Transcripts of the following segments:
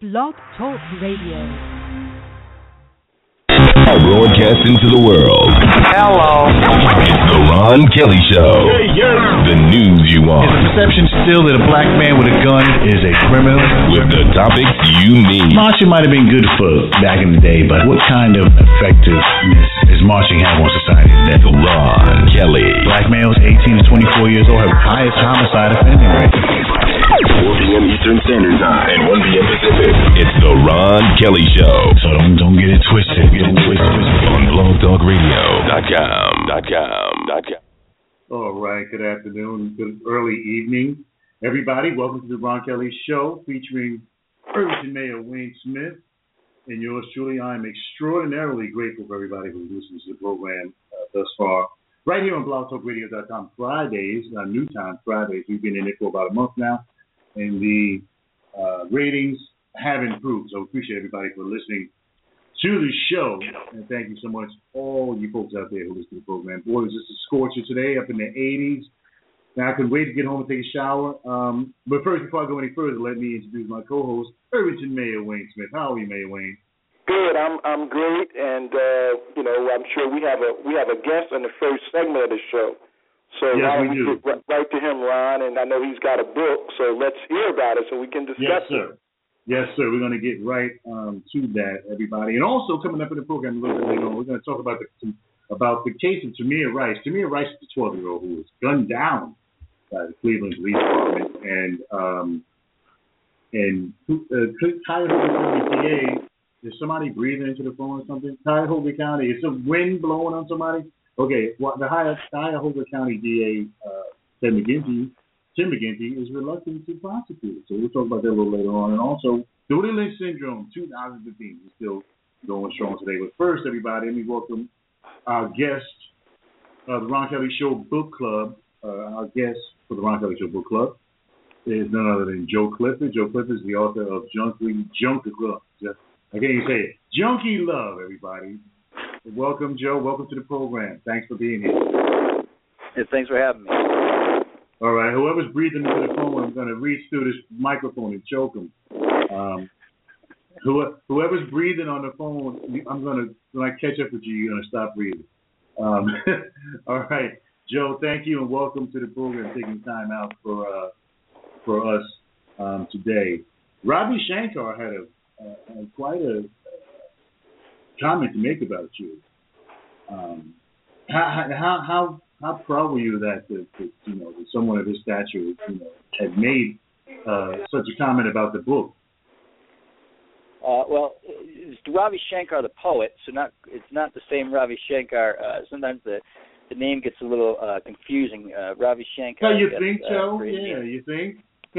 Blog Talk Radio. Broadcasting to the world. Hello. It's the Ron Kelly Show. The news you want. Is the perception still that a black man with a gun is a criminal? With the topics you need. Marching might have been good for back in the day, but what kind of effectiveness is marching have on society today? The Ron Kelly. Black males 18 to 24 years old have the highest homicide offending rate. 4 p.m. Eastern Standard Time and 1 p.m. Pacific. It's the Ron Kelly Show. So don't get it twisted. On blogtalkradio.com. All right, good afternoon, good early evening, everybody. Welcome to the Ron Kelly Show featuring Irvington Mayor Wayne Smith and yours truly. I'm extraordinarily grateful for everybody who listens to the program thus far. Right here on blogtalkradio.com Fridays, new time Fridays. We've been in it for about a month now, and the ratings have improved. So appreciate everybody for listening to the show, and thank you so much, all you folks out there who listen to the program. Boy, was this a scorcher today, up in the 80s. Now, I couldn't wait to get home and take a shower. But first, before I go any further, let me introduce my co-host, Irvington Mayor Wayne Smith. How are you, Mayor Wayne? Good. I'm great, and I'm sure we have a guest in the first segment of the show. So yes, why don't we do. Get right to him, Ron? And I know he's got a book, so let's hear about it so we can discuss it. Yes, sir. We're going to get right to that, everybody. And also coming up in the program a little bit later on, we're going to talk about the case of Tamir Rice. Tamir Rice is the 12-year-old who was gunned down by the Cleveland Police Department, and Cuyahoga County DA. Is somebody breathing into the phone or something? Cuyahoga County. Is some wind blowing on somebody? Okay. Well, the Cuyahoga County DA, Tim McGinty is reluctant to prosecute. So we'll talk about that a little later on. And also, Dooley Lynch Syndrome 2015 is still going strong today. But first, everybody, let me welcome our guest, the Ron Kelly Show Book Club. Our guest for the Ron Kelly Show Book Club is none other than Joe Clifford. Joe Clifford is the author of Junkie Love. I can't even say it. Junkie Love, everybody. Welcome, Joe. Welcome to the program. Thanks for being here. Hey, thanks for having me. All right, whoever's breathing into the phone, I'm going to reach through this microphone and choke them. Whoever's breathing on the phone, when I catch up with you, you're going to stop breathing. All right, Joe, thank you and welcome to the program, taking time out for us today. Ravi Shankar had quite a comment to make about you. How proud were you that someone of his stature, had made such a comment about the book? Well, it's Ravi Shankar, the poet, so it's not the same Ravi Shankar. Sometimes the name gets a little confusing. Ravi Shankar. Oh, you think so? Yeah, you think?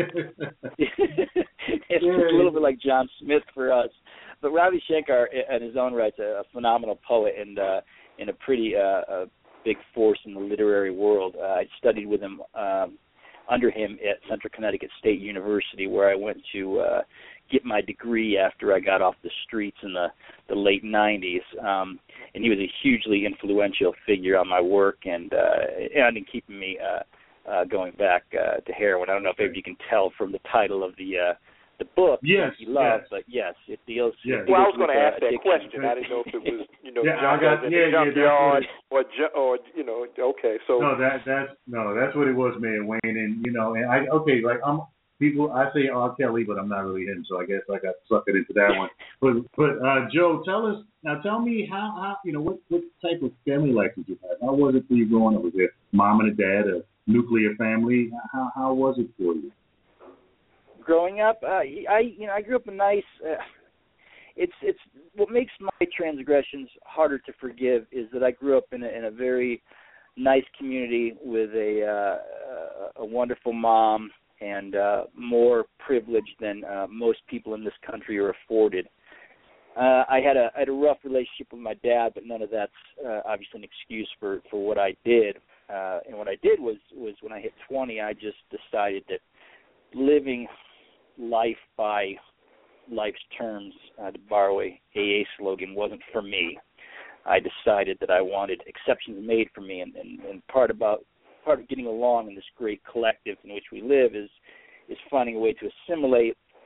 It's a little bit like John Smith for us. But Ravi Shankar, in his own right, is a phenomenal poet and a pretty big force in the literary world. I studied with him, under him at Central Connecticut State University, where I went to get my degree after I got off the streets in the late 90s. And he was a hugely influential figure on my work and in keeping me going back to heroin. I don't know if you can tell from the title of the book, yes, Love, yes. but yes, it deals. Yes. Well, I was going to ask that question. I didn't know if it was, junkyard or okay. So that's what it was, Mayor Wayne, and I say R. Kelly, but I'm not really him, so I guess I got sucked into that one. But Joe, tell me how what type of family life did you have? How was it for you growing up? Was it mom and a dad, a nuclear family? How was it for you? Growing up, I grew up in nice. It's what makes my transgressions harder to forgive is that I grew up in a very nice community with a wonderful mom and more privilege than most people in this country are afforded. I had a rough relationship with my dad, but none of that's obviously an excuse for what I did. And what I did was when I hit 20, I just decided that living life by life's terms, to borrow a AA slogan, wasn't for me. I decided that I wanted exceptions made for me, and part of getting along in this great collective in which we live is finding a way to assimilate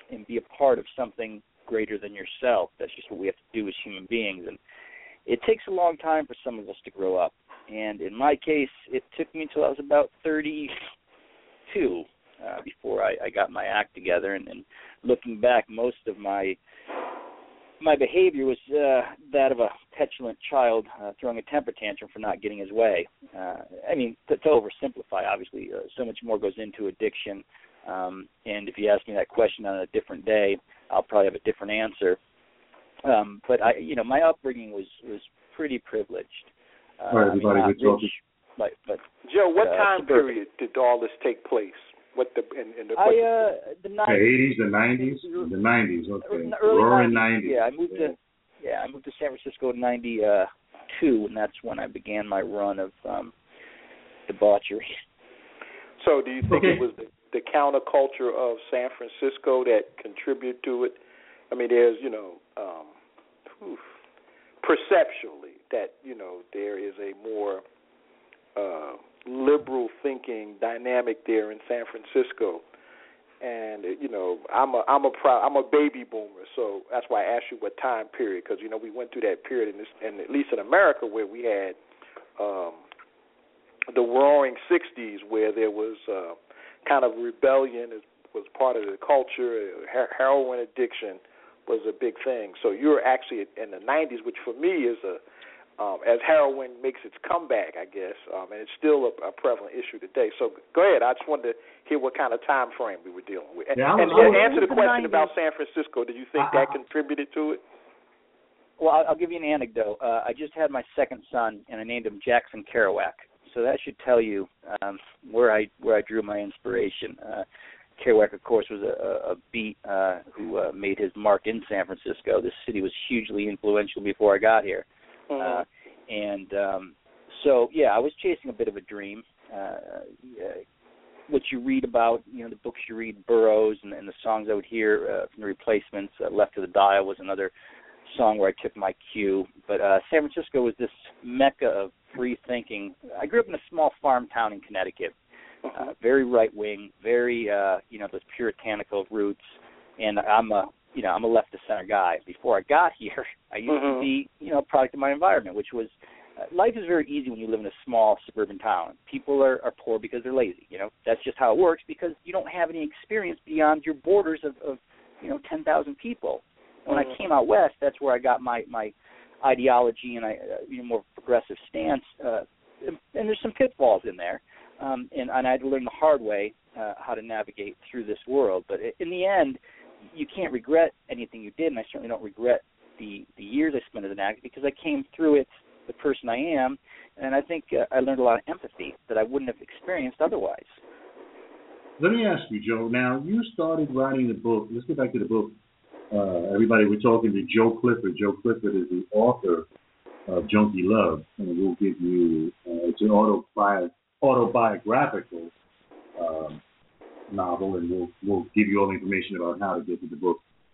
and be a part of something greater than yourself. That's just what we have to do as human beings. And it takes a long time for some of us to grow up. And in my case, it took me until I was about 32 before I got my act together. And looking back, most of my behavior was that of a petulant child throwing a temper tantrum for not getting his way. I mean, to oversimplify, obviously, so much more goes into addiction. And if you ask me that question on a different day, I'll probably have a different answer. But my upbringing was pretty privileged. Everybody rich, but Joe, what time period did all this take place? The 80s, the 90s, the 90s. Okay, the early roaring 90s. 90s. Yeah, I moved to San Francisco in '92, and that's when I began my run of debauchery. So, do you think it was the counterculture of San Francisco that contributed to it? I mean, there's perceptually that there is a more liberal thinking dynamic there in San Francisco, and I'm a baby boomer, so that's why I asked you what time period, because we went through that period and at least in America where we had the roaring '60s where there was kind of rebellion was part of the culture. Heroin addiction was a big thing. So you're actually in the '90s, which for me is as heroin makes its comeback, I guess, and it's still a prevalent issue today. So go ahead. I just wanted to hear what kind of time frame we were dealing with. And answer the question about San Francisco. Do you think that contributed to it? Well, I'll give you an anecdote. I just had my second son, and I named him Jackson Kerouac. So that should tell you where I drew my inspiration. Kerouac, of course, was a beat who made his mark in San Francisco. This city was hugely influential before I got here. I was chasing a bit of a dream. What you read about, the books you read, Burroughs, and the songs I would hear from the Replacements, Left to the Dial was another song where I took my cue. But San Francisco was this mecca of free thinking. I grew up in a small farm town in Connecticut, very right wing, very those puritanical roots, and I'm a left to center guy. Before I got here, I used to be a product of my environment, which was life is very easy when you live in a small suburban town. People are poor because they're lazy. That's just how it works because you don't have any experience beyond your borders of 10,000 people. When I came out west, that's where I got my ideology and more progressive stance. And there's some pitfalls in there, and I had to learn the hard way how to navigate through this world. But in the end, you can't regret anything you did, and I certainly don't regret the years I spent as an actor because I came through it the person I am, and I think I learned a lot of empathy that I wouldn't have experienced otherwise. Let me ask you, Joe. Now, you started writing the book. Let's get back to the book. Everybody, we're talking to Joe Clifford. Joe Clifford is the author of Junkie Love, and we'll give you it's an autobiographical novel, and we'll give you all the information about how to get to the book,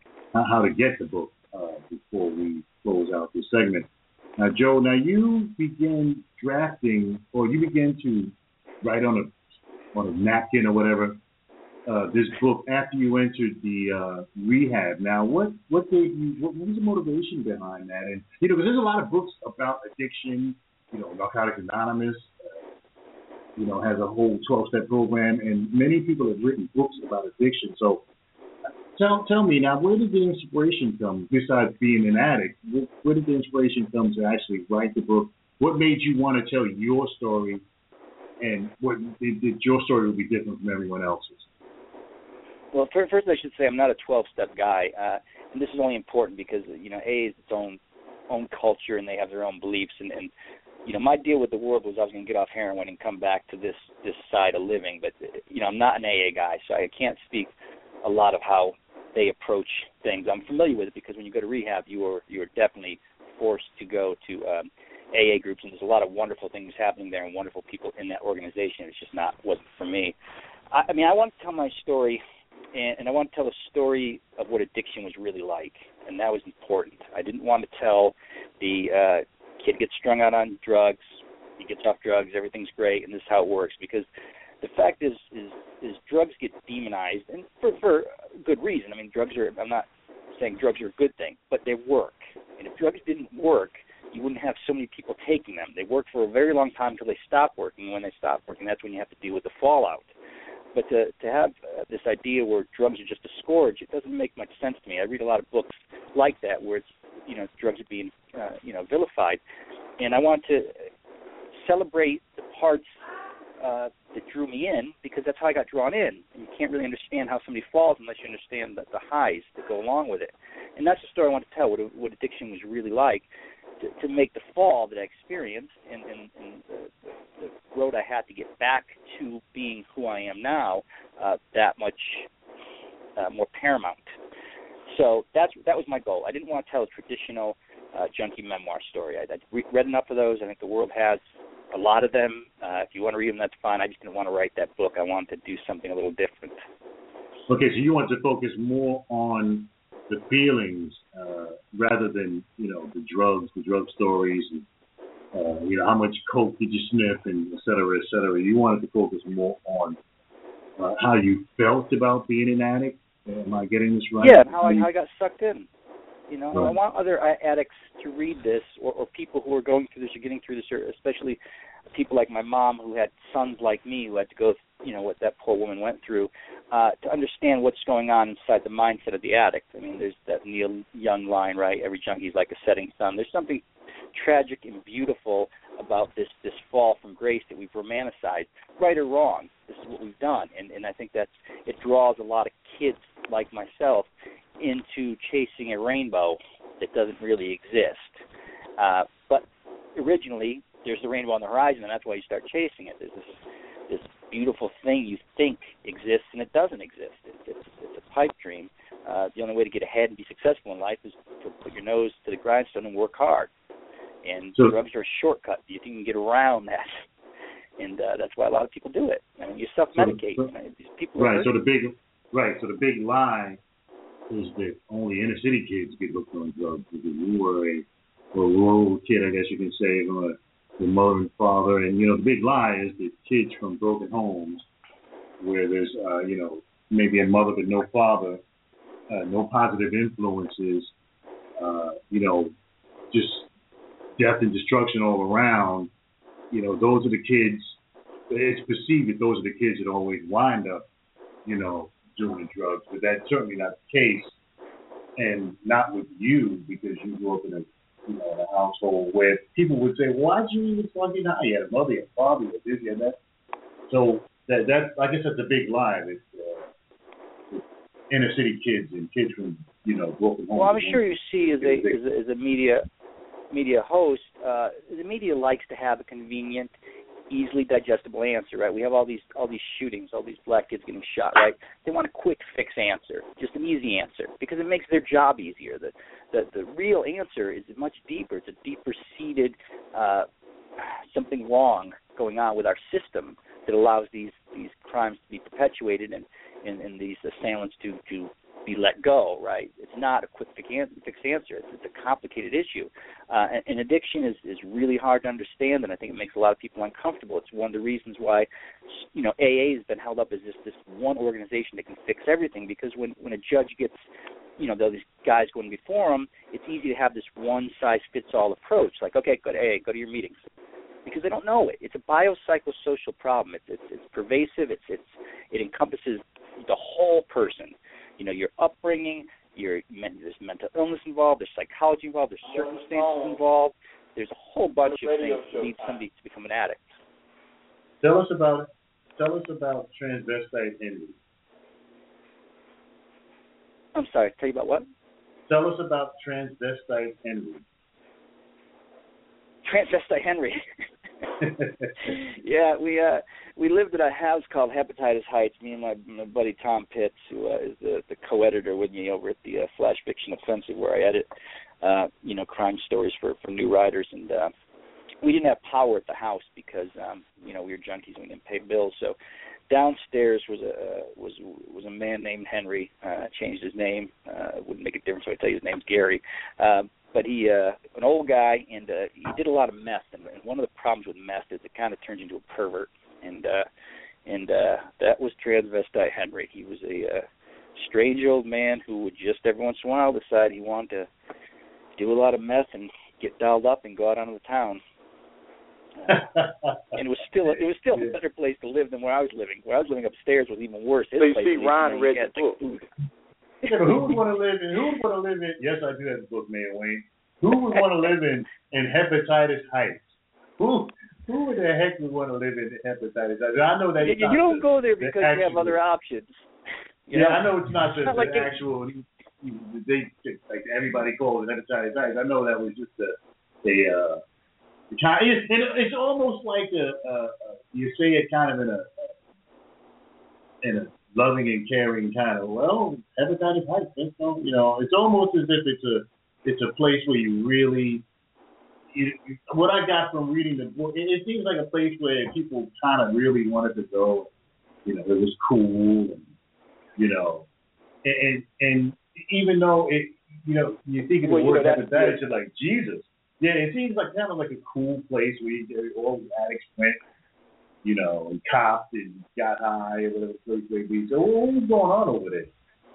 before we close out this segment. Now, Joe, you began drafting, or you began to write on a napkin or whatever, this book after you entered the rehab. Now, what was the motivation behind that? And because there's a lot of books about addiction. Narcotics Anonymous, has a whole 12-step program, and many people have written books about addiction. So, tell me now, where did the inspiration come? Besides being an addict, where did the inspiration come to actually write the book? What made you want to tell your story, and what did your story would be different from everyone else's? Well, first I should say I'm not a 12-step guy, and this is only important because AA is its own culture, and they have their own beliefs, and my deal with the world was I was going to get off heroin and come back to this side of living, but I'm not an AA guy, so I can't speak a lot of how they approach things. I'm familiar with it because when you go to rehab, you are definitely forced to go to AA groups, and there's a lot of wonderful things happening there and wonderful people in that organization. It's just wasn't for me. I want to tell my story. And I want to tell a story of what addiction was really like, and that was important. I didn't want to tell the kid gets strung out on drugs, he gets off drugs, everything's great, and this is how it works, because the fact is drugs get demonized, and for good reason. I mean, I'm not saying drugs are a good thing, but they work. And if drugs didn't work, you wouldn't have so many people taking them. They work for a very long time until they stop working. When they stop working, that's when you have to deal with the fallout. But to have this idea where drugs are just a scourge, it doesn't make much sense to me. I read a lot of books like that where it's, drugs are being, vilified. And I want to celebrate the parts that drew me in, because that's how I got drawn in. And you can't really understand how somebody falls unless you understand the highs that go along with it. And that's the story I want to tell, what addiction was really like, to make the fall that I experienced and the road I had to get back to being who I am now that much more paramount. So that was my goal. I didn't want to tell a traditional junkie memoir story. I read enough of those. I think the world has a lot of them. If you want to read them, that's fine. I just didn't want to write that book. I wanted to do something a little different. Okay, so you want to focus more on the feelings rather than, the drug stories, and, how much coke did you sniff, and et cetera, et cetera. You wanted to focus more on how you felt about being an addict. Am I getting this right? Yeah, how I got sucked in. Right. I want other addicts to read this, or people who are going through this or getting through this, or especially people like my mom who had sons like me who had to go, what that poor woman went through, to understand what's going on inside the mindset of the addict. I mean, there's that Neil Young line, right? Every junkie's like a setting sun. There's something tragic and beautiful about this fall from grace that we've romanticized, right or wrong. This is what we've done, and I think it draws a lot of kids like myself into chasing a rainbow that doesn't really exist. But originally, there's the rainbow on the horizon, and that's why you start chasing it. There's this beautiful thing you think exists, and it doesn't exist. It's a pipe dream. The only way to get ahead and be successful in life is to put your nose to the grindstone and work hard. And drugs are a shortcut. You can get around that. And that's why a lot of people do it. I mean, you self-medicate. These people right. So the big lie is that only inner city kids get hooked on drugs. Because you were a rural kid, I guess you can say, the mother and father. And the big lie is that kids from broken homes, where there's maybe a mother but no father, no positive influences, just death and destruction all around. Those are the kids. It's perceived that those are the kids that always wind up, doing drugs. But that's certainly not the case, and not with you, because you grew up in a household where people would say, "Why'd you even plug in high? You had a mother, a father, you had this, you had that." So that I guess that's a big lie that inner city kids and kids from broken homes. Well, I'm sure you see as a media host, the media likes to have a convenient, easily digestible answer, right? We have all these shootings, all these black kids getting shot, right? They want a quick fix answer, just an easy answer, because it makes their job easier. The real answer is much deeper. It's a deeper seated something wrong going on with our system that allows these crimes to be perpetuated and these assailants to be let go, right? It's not a quick fix answer. It's a complicated issue. And addiction is really hard to understand, and I think it makes a lot of people uncomfortable. It's one of the reasons why, AA has been held up as this one organization that can fix everything, because when a judge gets, these guys going before him, it's easy to have this one-size-fits-all approach, like, okay, go to AA, go to your meetings, because they don't know it. It's a biopsychosocial problem. It's pervasive. It encompasses the whole person. Your upbringing, there's mental illness involved, there's psychology involved, there's circumstances involved. There's a whole bunch of things that need somebody to become an addict. Tell us about transvestite Henry. I'm sorry, tell you about what? Tell us about transvestite Henry. Transvestite Henry. Yeah, we lived at a house called Hepatitis Heights. Me and my buddy Tom Pitts, who is the co-editor with me over at the Flash Fiction Offensive, where I edit, crime stories for new writers. And we didn't have power at the house because we were junkies and we didn't pay bills. So downstairs was a man named Henry. Changed his name. Wouldn't make a difference if I tell you his name's Gary. But he, an old guy, and he did a lot of meth. And one of the problems with meth is it kind of turns into a pervert. And And that was transvestite Henry. He was a strange old man who would just every once in a while decide he wanted to do a lot of meth and get dialed up and go out onto the town. And it was still a better place to live than where I was living. Where I was living upstairs was even worse. So you see, Ron read the book. Yeah, but who would want to live in? Yes, I do have the book, Mayor Wayne. Who would want to live in Hepatitis Heights? Who the heck would want to live in Hepatitis Heights? I know that you don't go there because you have other options. I know it's not the like actual. They like everybody calls it Hepatitis Heights. I know that was just it's almost like you say it kind of in a loving and caring kind of, well, Hepatitis Heights, it's almost as if it's a place where you really, what I got from reading the book, it seems like a place where people kind of really wanted to go. It was cool, and even though you think of the word hepatitis, you're like, Jesus. Yeah, it seems like kind of like a cool place where all the addicts went, and copped and got high or whatever the place may be. So what was going on over there?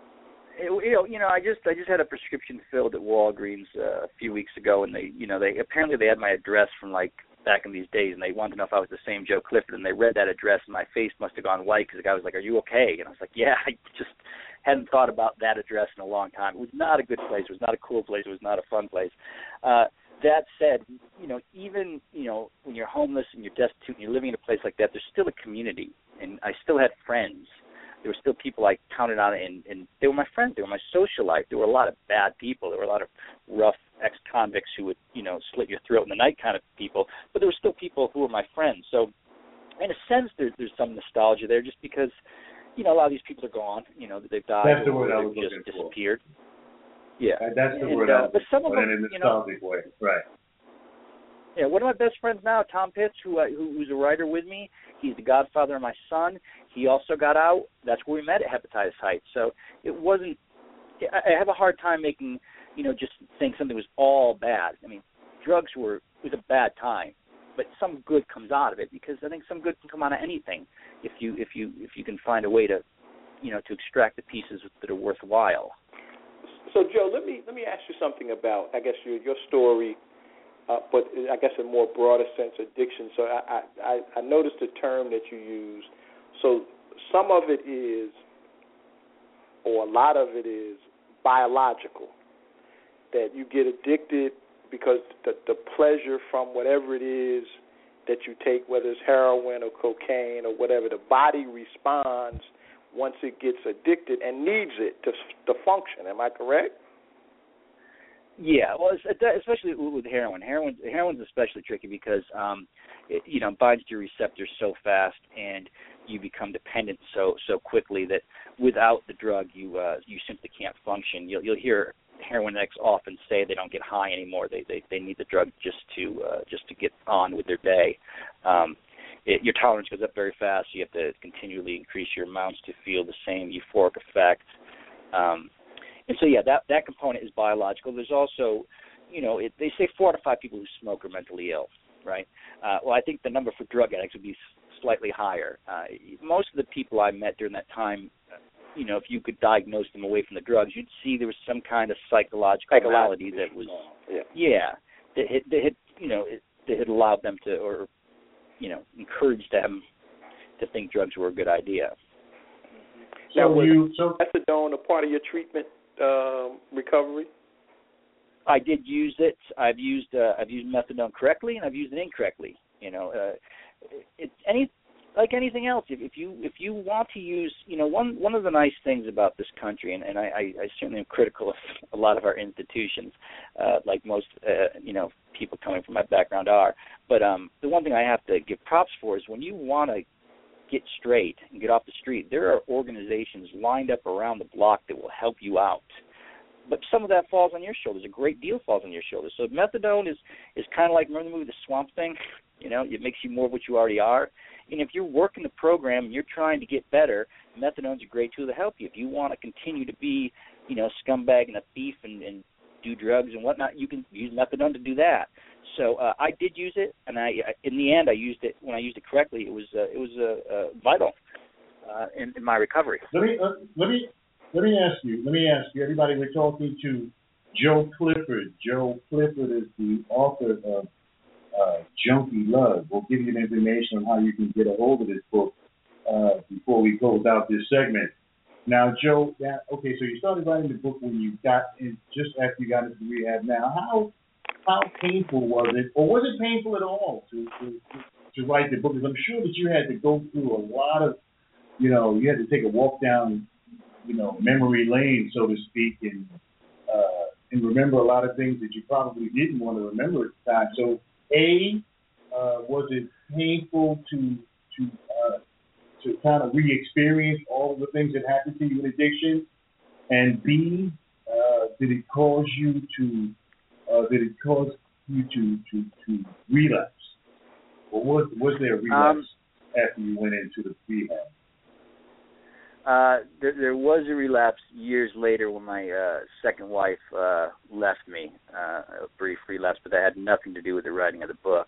I just had a prescription filled at Walgreens a few weeks ago, and they apparently had my address from like back in these days, and they wanted to know if I was the same Joe Clifford, and they read that address, and my face must have gone white because the guy was like, "Are you okay?" And I was like, "Yeah, I just hadn't thought about that address in a long time. It was not a good place. It was not a cool place. It was not a fun place." That said, even, when you're homeless and you're destitute and you're living in a place like that, there's still a community. And I still had friends. There were still people I counted on, and they were my friends. They were my social life. There were a lot of bad people. There were a lot of rough ex-convicts who would, slit your throat in the night kind of people. But there were still people who were my friends. So in a sense, there's some nostalgia there just because, a lot of these people are gone. They've died. That's the word I was just looking disappeared. Yeah, that's the word. But some of them, in a nostalgic way, right? Yeah, one of my best friends now, Tom Pitts, who's a writer with me. He's the godfather of my son. He also got out. That's where we met at Hepatitis Heights. So it wasn't. I have a hard time making, just saying something was all bad. I mean, drugs was a bad time, but some good comes out of it because I think some good can come out of anything if you can find a way to, to extract the pieces that are worthwhile. So, Joe, let me ask you something about, I guess, your story, but I guess in more broader sense, addiction. So I noticed the term that you used. So some of it is, or a lot of it is, biological, that you get addicted because the pleasure from whatever it is that you take, whether it's heroin or cocaine or whatever, the body responds once it gets addicted and needs it to function. Am I correct? Yeah, well, especially with heroin. Heroin's especially tricky because it binds to your receptors so fast, and you become dependent so quickly that without the drug, you simply can't function. You'll hear heroin addicts often say they don't get high anymore. They need the drug just to get on with their day. Your tolerance goes up very fast. You have to continually increase your amounts to feel the same euphoric effect. And so, yeah, that component is biological. There's also, they say 4 out of 5 people who smoke are mentally ill, right? Well, I think the number for drug addicts would be slightly higher. Most of the people I met during that time, if you could diagnose them away from the drugs, you'd see there was some kind of psychological malady that was, that had allowed them to, or encouraged them to think drugs were a good idea. Now, was methadone a part of your treatment recovery? I did use it. I've used methadone correctly, and I've used it incorrectly. It's like anything else. If you want to use, one of the nice things about this country, and I certainly am critical of a lot of our institutions, like most people coming from my background are. But the one thing I have to give props for is when you want to get straight and get off the street, there are organizations lined up around the block that will help you out. But some of that falls on your shoulders. A great deal falls on your shoulders. So methadone is kind of like, remember the movie The Swamp Thing? It makes you more of what you already are. And if you're working the program and you're trying to get better, methadone's a great tool to help you. If you want to continue to be, scumbag and a thief and do drugs and whatnot, you can use methadone to do that. So I did use it, and in the end I used it. When I used it correctly, it was vital in my recovery. Let me ask you. Everybody, we're talking to Joe Clifford. Joe Clifford is the author of Junkie Love. We'll give you the information on how you can get a hold of this book before we close out this segment. Now, Joe, okay, so you started writing the book when you got in, just after you got into rehab. Now, how painful was it, or was it painful at all to write the book? Because I'm sure that you had to go through a lot of, you had to take a walk down, memory lane, so to speak, and remember a lot of things that you probably didn't want to remember at the time. So, was it painful to kind of re-experience all of the things that happened to you in addiction? And B, did it cause you to relapse? Or was there a relapse after you went into the rehab? There was a relapse years later when my second wife left me, a brief relapse, but that had nothing to do with the writing of the book.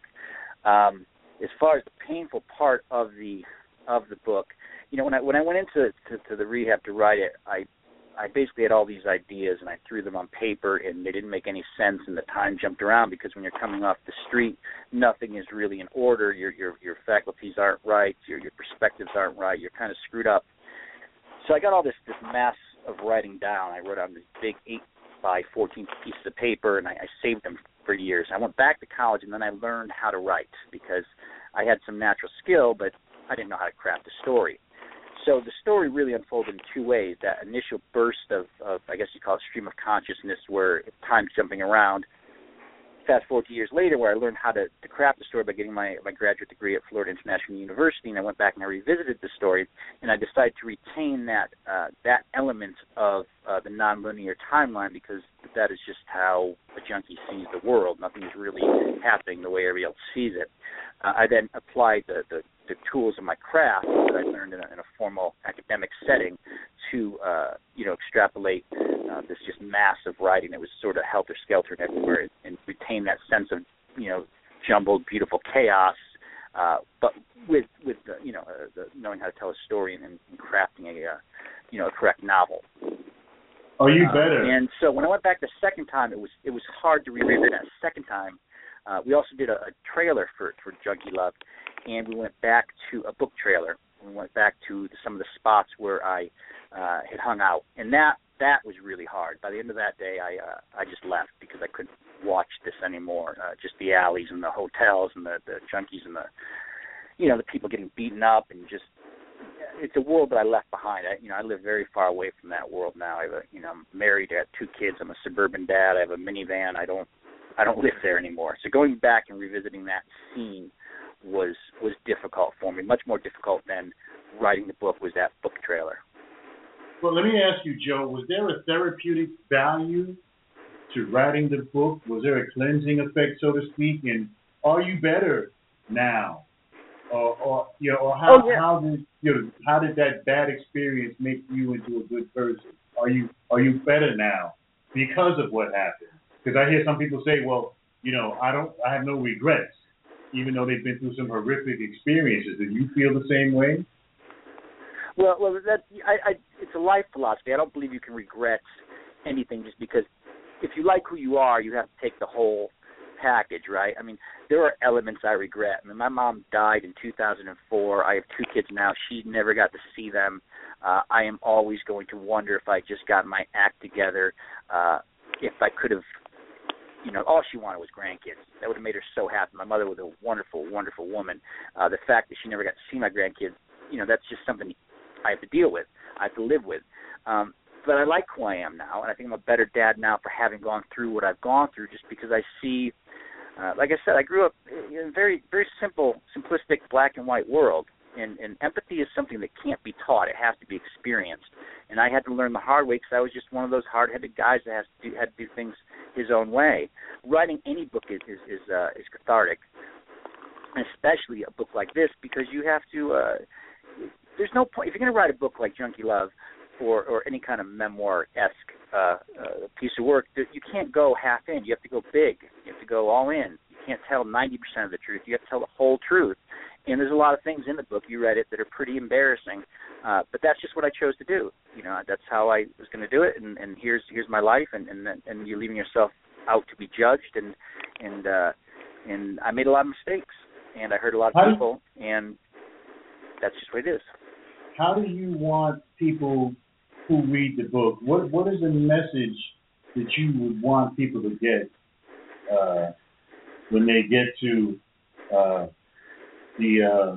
As far as the painful part of the book, when I went into the rehab to write it, I basically had all these ideas and I threw them on paper and they didn't make any sense and the time jumped around because when you're coming off the street, nothing is really in order. Your faculties aren't right, your perspectives aren't right, you're kind of screwed up. So I got all this mass of writing down. I wrote on these big 8x14 pieces of paper, and I saved them for years. I went back to college, and then I learned how to write because I had some natural skill, but I didn't know how to craft a story. So the story really unfolded in two ways. That initial burst of I guess you call it stream of consciousness where time's jumping around. Fast forward 2 years later where I learned how to craft the story by getting my graduate degree at Florida International University, and I went back and I revisited the story, and I decided to retain that element of the nonlinear timeline because that is just how a junkie sees the world. Nothing is really happening the way everybody else sees it. I then applied the tools of my craft that I learned in a formal academic setting to extrapolate this just massive writing that was sort of helter-skelter everywhere and retain that sense of jumbled, beautiful chaos, but with the knowing how to tell a story and crafting a correct novel. Are you better? And so when I went back the second time, it was hard to revisit that second time. We also did a trailer for Junkie Love, and we went back to a book trailer. We went back to some of the spots where I had hung out, and that was really hard. By the end of that day, I just left because I couldn't watch this anymore. Just the alleys and the hotels and the junkies and the people getting beaten up and just it's a world that I left behind. I live very far away from that world now. I'm married, I have 2 kids. I'm a suburban dad. I have a minivan. I don't live there anymore. So going back and revisiting that scene was difficult for me. Much more difficult than writing the book was that book trailer. Well, let me ask you, Joe, was there a therapeutic value to writing the book? Was there a cleansing effect, so to speak? And are you better now? Or how did that bad experience make you into a good person? Are you better now because of what happened? Because I hear some people say, well, I have no regrets, even though they've been through some horrific experiences. Do you feel the same way? Well, it's a life philosophy. I don't believe you can regret anything just because if you like who you are, you have to take the whole package, right? I mean, there are elements I regret. I mean, my mom died in 2004. I have 2 kids now. She never got to see them. I am always going to wonder if I just got my act together, if I could have, all she wanted was grandkids. That would have made her so happy. My mother was a wonderful, wonderful woman. The fact that she never got to see my grandkids, that's just something I have to deal with. I have to live with. But I like who I am now, and I think I'm a better dad now for having gone through what I've gone through just because I see, like I said, I grew up in a very, very simple, simplistic black and white world, and empathy is something that can't be taught. It has to be experienced. And I had to learn the hard way because I was just one of those hard-headed guys that had to do things his own way. Writing any book is cathartic, and especially a book like this because you have to there's no point. If you're going to write a book like Junkie Love or any kind of memoir-esque piece of work, you can't go half in. You have to go big. You have to go all in. You can't tell 90% of the truth. You have to tell the whole truth. And there's a lot of things in the book, you read it, that are pretty embarrassing. But that's just what I chose to do. That's how I was going to do it, and here's my life, and you're leaving yourself out to be judged, and I made a lot of mistakes, and I hurt a lot of people, and that's just what it is. How do you want people who read the book, what is the message that you would want people to get when they get to the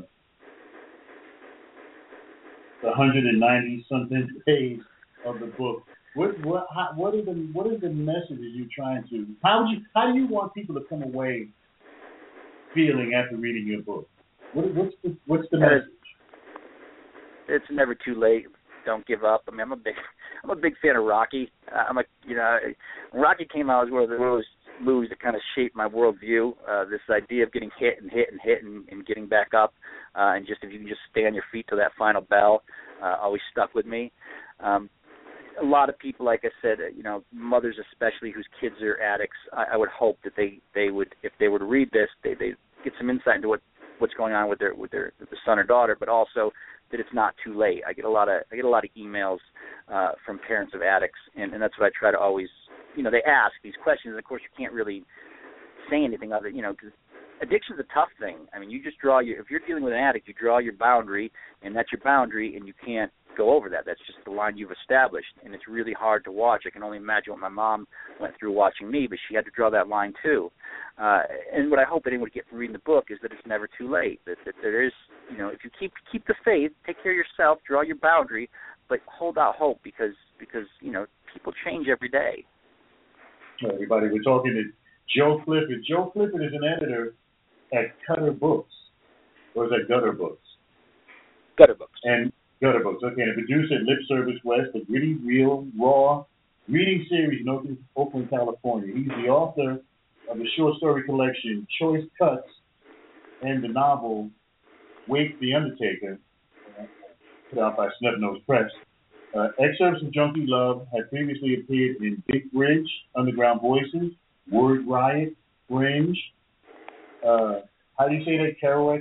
190-something page of the book? What is the message that you're trying to? How do you want people to come away feeling after reading your book? What's the message? It's never too late. Don't give up. I mean, I'm a big fan of Rocky. When Rocky came out, it was one of those movies that kind of shaped my worldview. This idea of getting hit and getting back up, and just if you can just stay on your feet till that final bell, always stuck with me. A lot of people, like I said, mothers especially whose kids are addicts, I would hope that they would, if they were to read this, they get some insight into what's going on with their son or daughter, but also that it's not too late. I get a lot of emails from parents of addicts, and that's what I try to always, they ask these questions, and of course you can't really say anything of it, because addiction's a tough thing. I mean, you just if you're dealing with an addict, you draw your boundary, and that's your boundary, and you can't go over that. That's just the line you've established, and it's really hard to watch. I can only imagine what my mom went through watching me, but she had to draw that line too. And what I hope that anyone would get from reading the book is that it's never too late, that there is, if you keep the faith, take care of yourself, draw your boundary, but hold out hope because people change every day. Everybody, we're talking to Joe Clifford. Joe Clifford is an editor at Cutter Books, or is that Gutter Books? Gutter Books. And Gutter Books, okay. And a producer at Lip Service West, a gritty, real, raw reading series in Oakland, California. He's the author of the short story collection Choice Cuts and the novel Wake the Undertaker, put out by Snub Nose Press. Excerpts of Junkie Love had previously appeared in Big Bridge, Underground Voices, Word Riot, Fringe. How do you say that? Kerouac?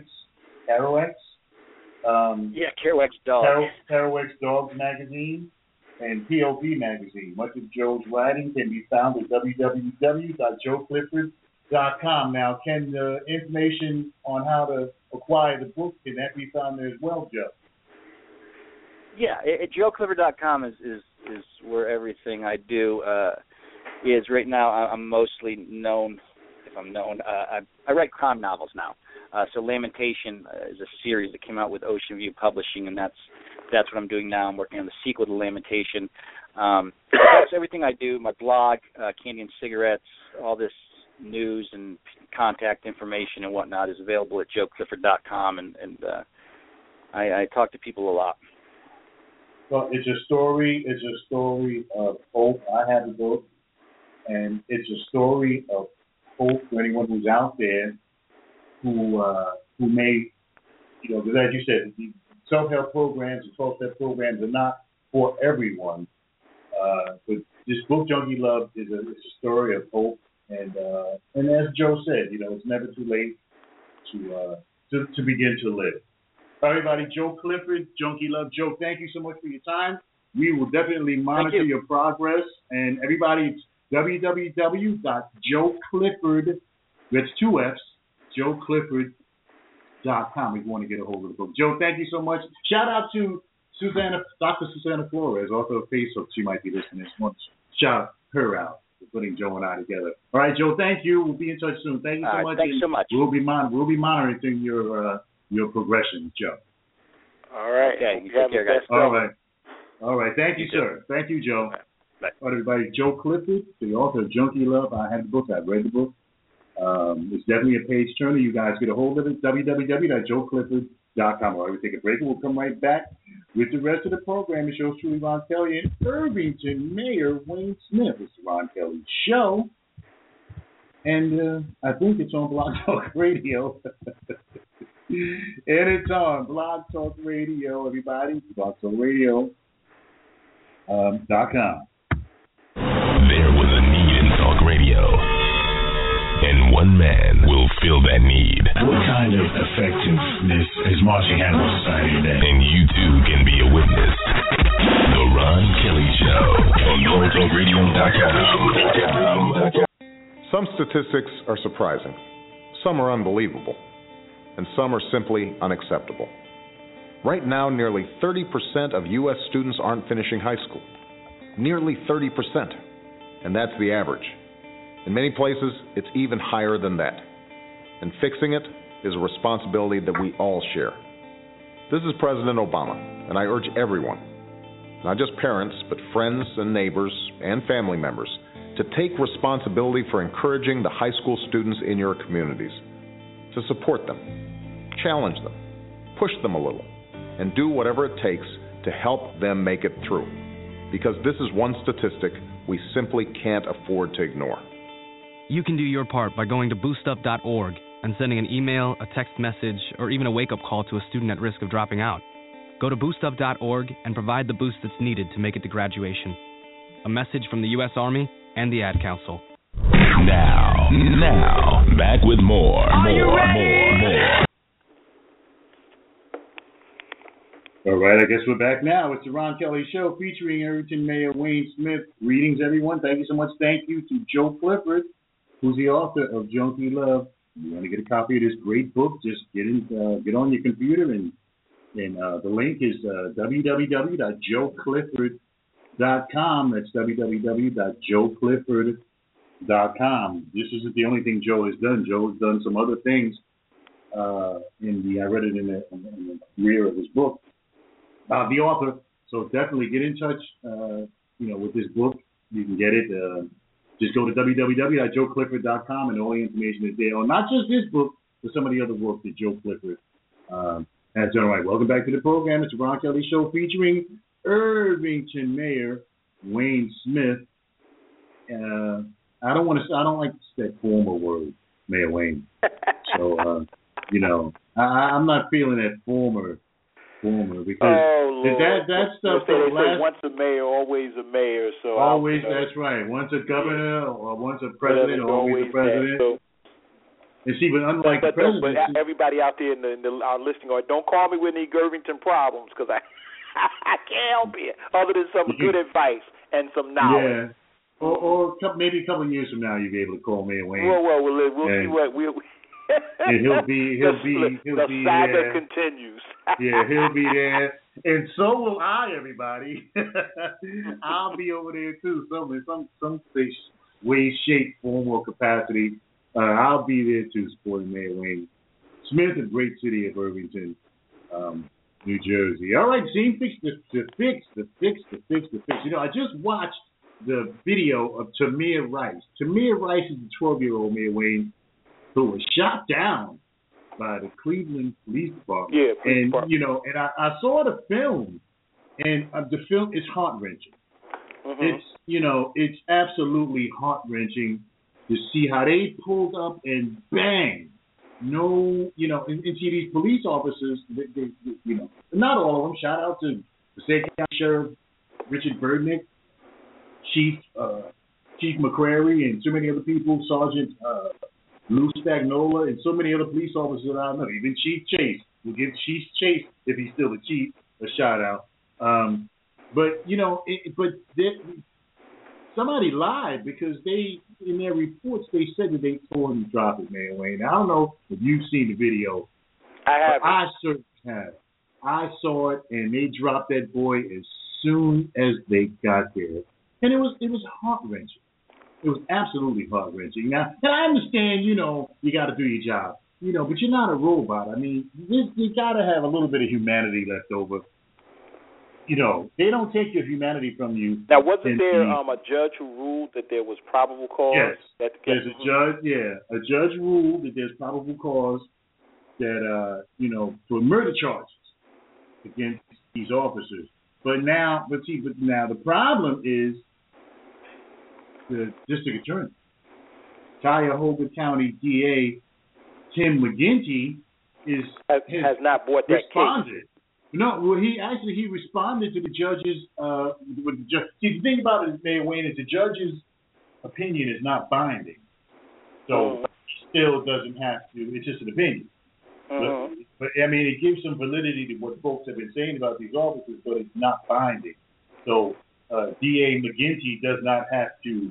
Kerouac's Dogs. Kerouac's Dogs magazine and POP magazine. Much of Joe's writing can be found at www.joeclifford.com. Now, can the information on how to acquire the book, can that be found there as well, Joe? Yeah, at joeclifford.com is where everything I do is. Right now, I'm mostly known, I write crime novels now. So Lamentation is a series that came out with Ocean View Publishing, and that's what I'm doing now. I'm working on the sequel to Lamentation. That's everything I do. My blog, Candy and Cigarettes, all this news and contact information and whatnot is available at joeclifford.com, and I talk to people a lot. Well, it's a story of hope. I have a book, and it's a story of hope for anyone who's out there who may, because as you said, the self-help programs and 12-step programs are not for everyone. But this book, Junkie Love, is a story of hope, and as Joe said, it's never too late to begin to live. Everybody, Joe Clifford, Junkie Love. Joe, thank you so much for your time. We will definitely monitor your progress. And everybody, it's www.joeclifford, that's 2 F's, joeclifford.com if you want to get a hold of the book. Joe, thank you so much. Shout out to Dr. Susanna Flores, author of Facebook. She might be listening. Shout her out for putting Joe and I together. All right, Joe, thank you. We'll be in touch soon. Thank you so much. Thanks so much. We'll be monitoring your progression, Joe. All right. Okay. You take care, guys. All right. Thank you, sir. Thank you, Joe. Bye. All right, everybody. Joe Clifford, the author of Junkie Love. I have the book. I've read the book. It's definitely a page turner. You guys get a hold of it. www.joeclifford.com. All right, we take a break and we'll come right back with the rest of the program. The show's truly Ron Kelly and Irvington Mayor Wayne Smith. It's the Ron Kelly Show. And I think it's on Blog Talk Radio. And it's on Blog Talk Radio, everybody. BlogTalkRadio.com. There was a need in talk radio, and one man will marching Hannibal Society today. And you too can be a witness. The Ron Kelly Show on NorthcoastRadio.com. Some statistics are surprising. Some are unbelievable. And some are simply unacceptable. Right now, nearly 30% of U.S. students aren't finishing high school. Nearly 30%. And that's the average. In many places, it's even higher than that. And fixing it is a responsibility that we all share. This is President Obama, and I urge everyone, not just parents, but friends and neighbors and family members, to take responsibility for encouraging the high school students in your communities, to support them, challenge them, push them a little, and do whatever it takes to help them make it through. Because this is one statistic we simply can't afford to ignore. You can do your part by going to boostup.org and sending an email, a text message, or even a wake-up call to a student at risk of dropping out. Go to boostup.org and provide the boost that's needed to make it to graduation. A message from the U.S. Army and the Ad Council. Now, back with more. All right, I guess we're back now. It's the Ron Kelly Show featuring Irvington Mayor Wayne Smith. Greetings, everyone. Thank you so much. Thank you to Joe Clifford, who's the author of Junkie Love. If you want to get a copy of this great book, just get on your computer, and the link is www.joeclifford.com. That's www.joeclifford.com. This isn't the only thing Joe has done. Joe has done some other things. I read it in the rear of his book. The author. So definitely get in touch, with this book. You can get it. Just go to www.joeclifford.com, and all the information is there on not just this book, but some of the other work that Joe Clifford has done. All right, welcome back to the program. It's the Ron Kelly Show featuring Irvington Mayor Wayne Smith. I don't like that former word, Mayor Wayne. So I'm not feeling that former because that stuff. They say once a mayor, always a mayor. So always, that's right. Once a governor or once a president, always a president. And see, but unlike the president, but everybody out there our listening, don't call me with any Irvington problems, because I can't help it. Other than some good advice and some knowledge. Yeah. Or maybe a couple of years from now, you'll be able to call Mayor Wayne. Well, we'll see what we'll. And he'll be the saga there. Continues. Yeah, he'll be there, and so will I. Everybody, I'll be over there too. Some way, shape, form, or capacity. I'll be there too, supporting Mayor Wayne Smith, the great city of Irvington, New Jersey. All right, Gene, the fix. I just watched the video of Tamir Rice. Tamir Rice is the 12-year-old Mayor Wayne, who was shot down by the Cleveland Police Department. Yeah, Police Department. And I saw the film, and the film is heart-wrenching. Mm-hmm. It's absolutely heart-wrenching to see how they pulled up and bang. And see these police officers, they, not all of them. Shout out to the Passaic County Sheriff Richard Burdnick, Chief McCrary, and so many other people, Sergeant Lou Stagnola, and so many other police officers that I know. Even Chief Chase. We'll give Chief Chase, if he's still the chief, a shout out. Somebody lied, because in their reports, they said that they told him to drop it, Mayor Wayne. I don't know if you've seen the video. I have. I certainly have. I saw it, and they dropped that boy as soon as they got there. And it was heart-wrenching. It was absolutely heart-wrenching. Now, and I understand, you got to do your job, but you're not a robot. I mean, you got to have a little bit of humanity left over. They don't take your humanity from you. Now, wasn't there a judge who ruled that there was probable cause? Yes, there's a judge. Yeah, a judge ruled that there's probable cause that for murder charges against these officers. But now the problem is the district attorney, Cuyahoga County DA Tim McGinty, has not brought that case. No, well, he responded to the judge's. See, the thing about it, Mayor Wayne, is the judge's opinion is not binding, so he still doesn't have to. It's just an opinion. But But I mean, it gives some validity to what folks have been saying about these officers, but it's not binding. So DA McGinty does not have to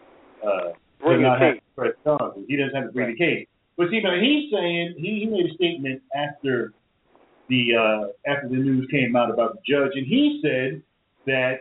press charges. He doesn't have to bring the case. But see, but he's saying he made a statement after the news came out about the judge, and he said that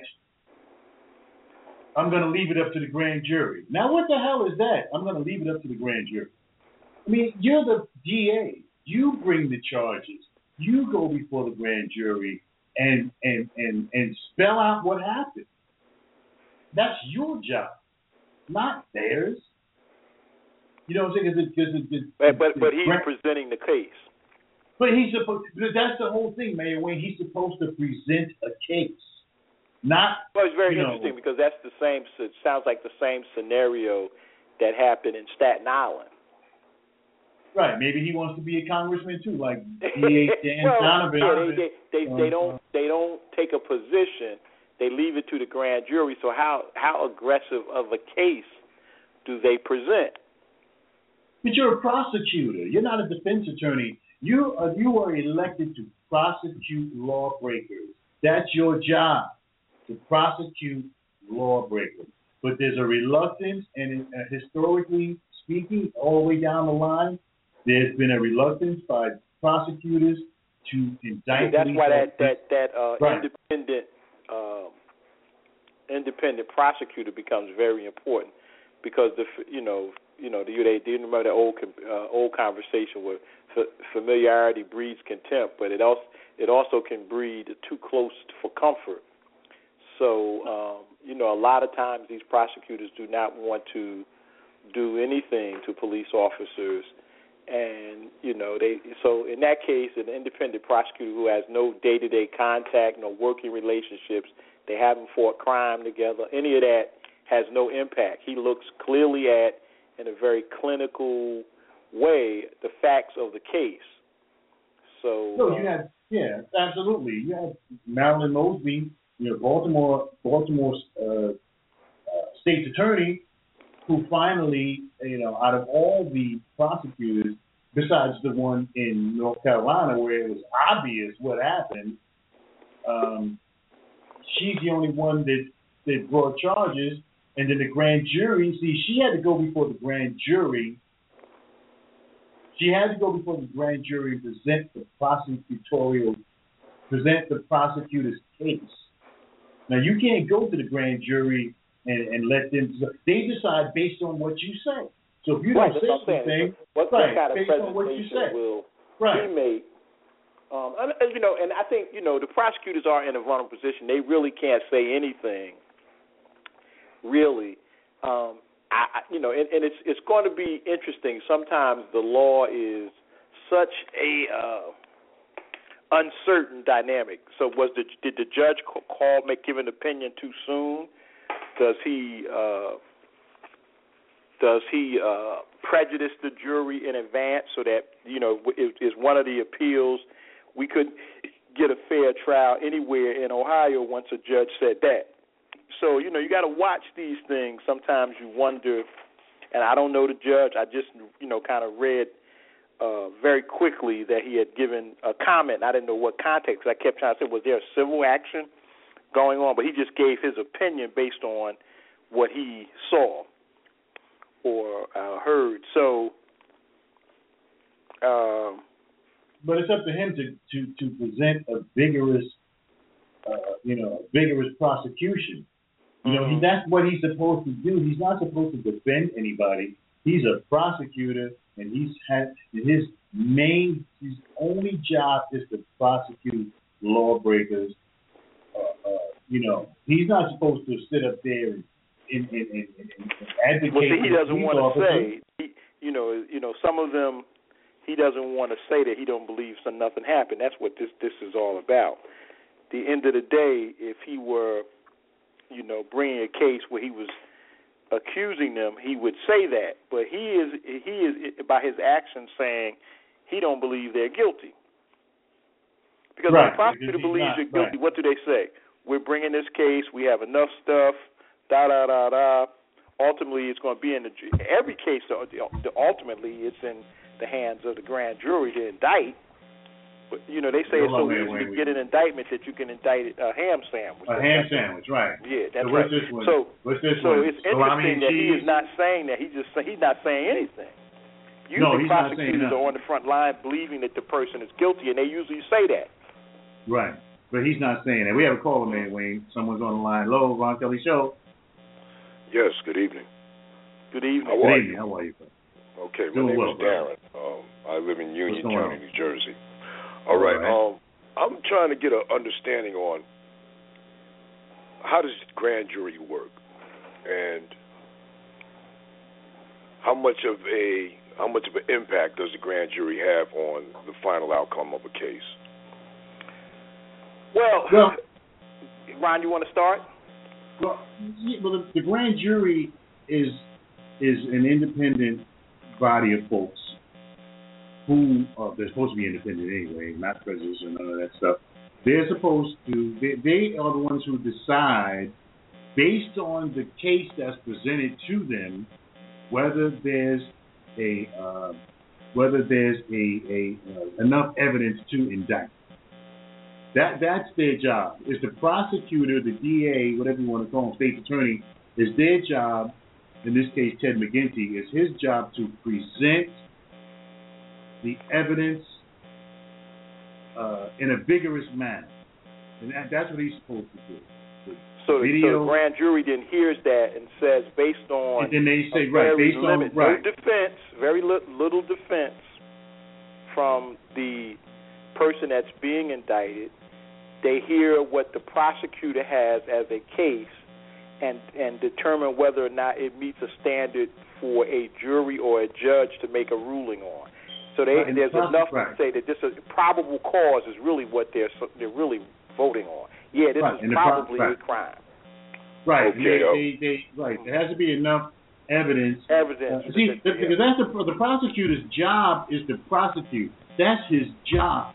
I'm going to leave it up to the grand jury. Now, what the hell is that? I'm going to leave it up to the grand jury. I mean, you're the DA. You bring the charges. You go before the grand jury and spell out what happened. That's your job, not theirs. You know what I'm saying? But he's presenting the case. But that's the whole thing, Mayor Wayne. He's supposed to present a case, not. Well, it's very interesting because that's the same. It sounds like the same scenario that happened in Staten Island. Right. Maybe he wants to be a congressman too, like D.A. Dan Donovan. Yeah, they don't take a position. They leave it to the grand jury. So how aggressive of a case do they present? But you're a prosecutor. You're not a defense attorney. You are elected to prosecute lawbreakers. That's your job, to prosecute lawbreakers. But there's a reluctance, and historically speaking, all the way down the line, there's been a reluctance by prosecutors to indict. That's why that independent prosecutor becomes very important, because do you remember that old conversation where familiarity breeds contempt, but it also can breed too close for comfort. So a lot of times these prosecutors do not want to do anything to police officers, and so in that case, an independent prosecutor who has no day-to-day contact, no working relationships, they haven't fought crime together, any of that has no impact. He looks clearly at, in a very clinical way, the facts of the case. So absolutely. You had Marilyn Mosby, Baltimore state's attorney, who finally, out of all the prosecutors, besides the one in North Carolina where it was obvious what happened, she's the only one that brought charges. And then the grand jury, she had to go before the grand jury. She had to go before the grand jury and present the prosecutor's case. Now, you can't go to the grand jury and let them, they decide based on what you say. So if you don't say anything, what kind of presentation will he make? And I think, the prosecutors are in a vulnerable position. They really can't say anything. Really, and it's going to be interesting. Sometimes the law is such a uncertain dynamic. So, did the judge give an opinion too soon? Does he prejudice the jury in advance so that is one of the appeals we could get a fair trial anywhere in Ohio once a judge said that? So, you got to watch these things. Sometimes you wonder, and I don't know the judge. I just, kind of read very quickly that he had given a comment. I didn't know what context. I kept trying to say, was there a civil action going on? But he just gave his opinion based on what he saw or heard. So, but it's up to him to present a vigorous prosecution. That's what he's supposed to do. He's not supposed to defend anybody. He's a prosecutor, and his only job is to prosecute lawbreakers. He's not supposed to sit up there and advocate. Well, he doesn't want to say. Some of them. He doesn't want to say that he don't believe nothing happened. That's what this is all about. At the end of the day, if he were, bringing a case where he was accusing them, he would say that. But he is by his actions saying he don't believe they're guilty. Because when the prosecutor believes you're guilty, what do they say? We're bringing this case. We have enough stuff. Ultimately, it's going to be in every case. Ultimately, it's in the hands of the grand jury to indict. But, they say it's so easy to get an indictment that you can indict a ham sandwich. A ham sandwich, right? Yeah, that's so right. This one? What's this one? It's interesting that he is not saying that. He's not saying anything. Usually prosecutors are on the front line believing that the person is guilty, and they usually say that. Right, but he's not saying that. We have a caller, man, Wayne. Someone's on the line. Hello, Ron Kelly Show. Yes, good evening. Good evening. How are you? Okay, my name is Darren. I live in Union County, New Jersey. All right. I'm trying to get an understanding on how does grand jury work, and how much of an impact does the grand jury have on the final outcome of a case? Well, Ron, you want to start? Well, the grand jury is an independent body of folks who they're supposed to be independent anyway, not prejudiced or none of that stuff. They're supposed to. They are the ones who decide, based on the case that's presented to them, whether there's enough evidence to indict. That's their job. It's the prosecutor, the DA, whatever you want to call him, state's attorney. It's their job. In this case, Ted McGinty, it's his job to present the evidence in a vigorous manner, and that's what he's supposed to do. So the grand jury then hears that and says, based on, and then they say, very little defense from the person that's being indicted. They hear what the prosecutor has as a case and determine whether or not it meets a standard for a jury or a judge to make a ruling on. So there's enough to say that this is probable cause is really what they're really voting on. Yeah, this is probably a crime. Right. Okay. There has to be enough evidence. Because that's the prosecutor's job is to prosecute. That's his job.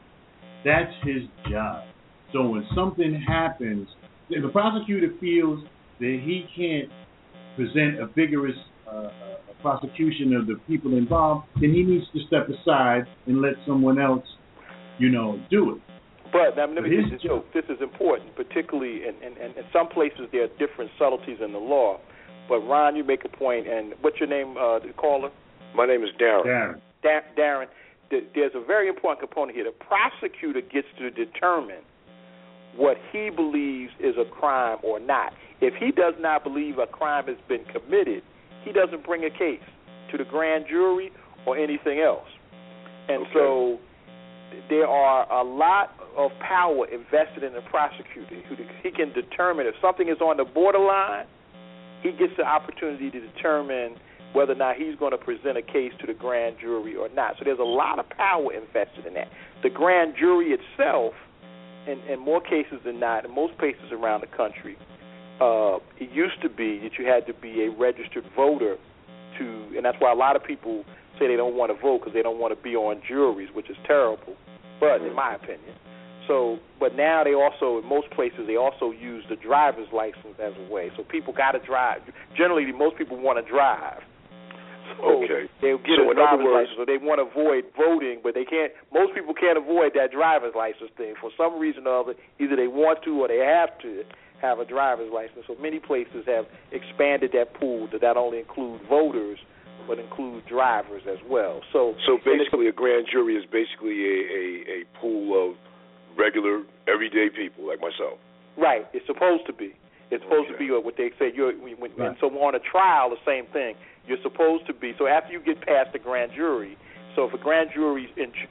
So when something happens, if the prosecutor feels that he can't present a vigorous prosecution of the people involved, then he needs to step aside and let someone else, do it. But this is important, particularly in some places there are different subtleties in the law. But Ron, you make a point, and what's your name, the caller? My name is Darren. Darren, there's a very important component here. The prosecutor gets to determine what he believes is a crime or not. If he does not believe a crime has been committed, he doesn't bring a case to the grand jury or anything else. And so there are a lot of power invested in the prosecutor. He can determine if something is on the borderline, he gets the opportunity to determine whether or not he's going to present a case to the grand jury or not. So there's a lot of power invested in that. The grand jury itself, in more cases than not, in most places around the country, it used to be that you had to be a registered voter and that's why a lot of people say they don't want to vote because they don't want to be on juries, which is terrible, but in my opinion. But now they also, in most places, they also use the driver's license as a way. So people got to drive. Generally, most people want to drive. So they'll get a driver's license, or they want to avoid voting, but they can't. Most people can't avoid that driver's license thing for some reason or other. Either they want to or they have to have a driver's license. So many places have expanded that pool to not only include voters but include drivers as well. So basically, a grand jury is basically a pool of regular, everyday people like myself. Right. It's supposed to be. It's supposed to be what they say. So on a trial, the same thing. You're supposed to be. So after you get past the grand jury, so if a grand jury